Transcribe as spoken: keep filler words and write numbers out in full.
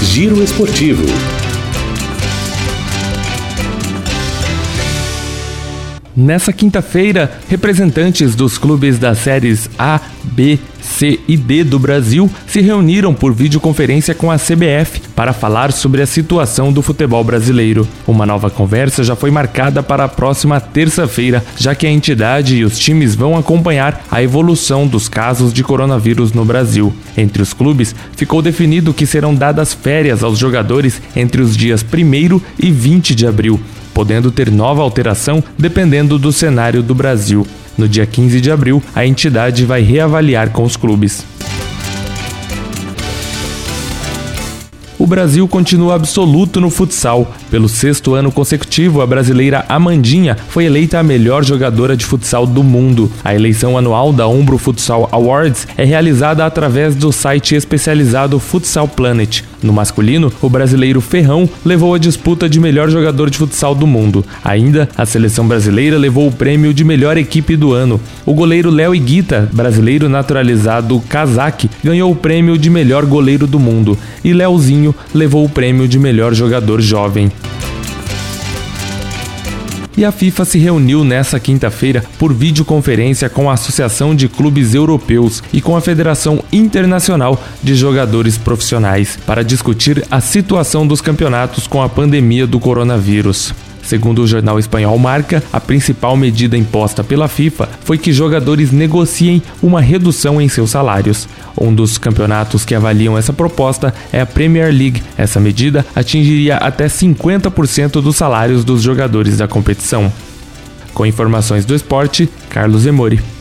Giro Esportivo. Nessa quinta-feira, representantes dos clubes das séries A, B, C e D do Brasil se reuniram por videoconferência com a C B F para falar sobre a situação do futebol brasileiro. Uma nova conversa já foi marcada para a próxima terça-feira, já que a entidade e os times vão acompanhar a evolução dos casos de coronavírus no Brasil. Entre os clubes, ficou definido que serão dadas férias aos jogadores entre os dias primeiro e vinte de abril, podendo ter nova alteração dependendo do cenário do Brasil. No dia quinze de abril, a entidade vai reavaliar com os clubes. O Brasil continua absoluto no futsal. Pelo sexto ano consecutivo, a brasileira Amandinha foi eleita a melhor jogadora de futsal do mundo. A eleição anual da Umbro Futsal Awards é realizada através do site especializado Futsal Planet. No masculino, o brasileiro Ferrão levou a disputa de melhor jogador de futsal do mundo. Ainda, a seleção brasileira levou o prêmio de melhor equipe do ano. O goleiro Léo Higuita, brasileiro naturalizado cazaque, ganhou o prêmio de melhor goleiro do mundo. E Léozinho levou o prêmio de melhor jogador jovem. E a FIFA se reuniu nesta quinta-feira por videoconferência com a Associação de Clubes Europeus e com a Federação Internacional de Jogadores Profissionais para discutir a situação dos campeonatos com a pandemia do coronavírus. Segundo o jornal espanhol Marca, a principal medida imposta pela FIFA foi que jogadores negociem uma redução em seus salários. Um dos campeonatos que avaliam essa proposta é a Premier League. Essa medida atingiria até cinquenta por cento dos salários dos jogadores da competição. Com informações do esporte, Carlos Emori.